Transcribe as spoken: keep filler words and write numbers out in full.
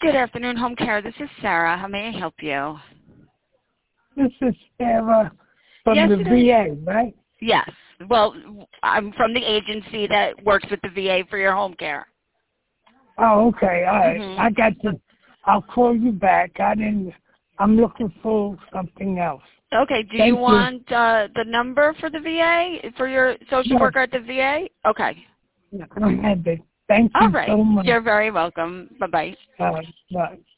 Good afternoon, Home Care. This is Sarah. How may I help you? This is Sarah from Yes, the it V is. A, right? Yes. Well, I'm from the agency that works with the V A for your home care. Oh, okay. All right. Mm-hmm. I got to. I'll call you back. I didn't. I'm looking for something else. Okay. Do Thank you you. want uh, the number for the V A, for your social Yes. worker at the V A? Okay. I have it. Thank All you right. so much. You're very welcome. Bye-bye. Uh, bye.